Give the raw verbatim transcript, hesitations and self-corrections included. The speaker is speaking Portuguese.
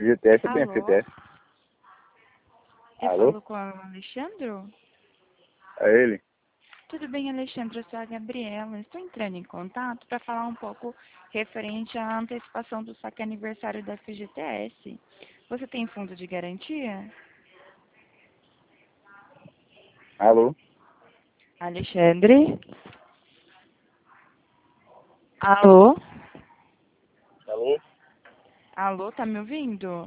F G T S, eu tenho Alô? F G T S. Eu Alô? falo com o Alexandre? É ele? Tudo bem, Alexandre? Eu sou a Gabriela. Estou entrando em contato para falar um pouco referente à antecipação do saque aniversário da F G T S. Você tem fundo de garantia? Alô? Alexandre? Alô? Alô? Alô, tá me ouvindo?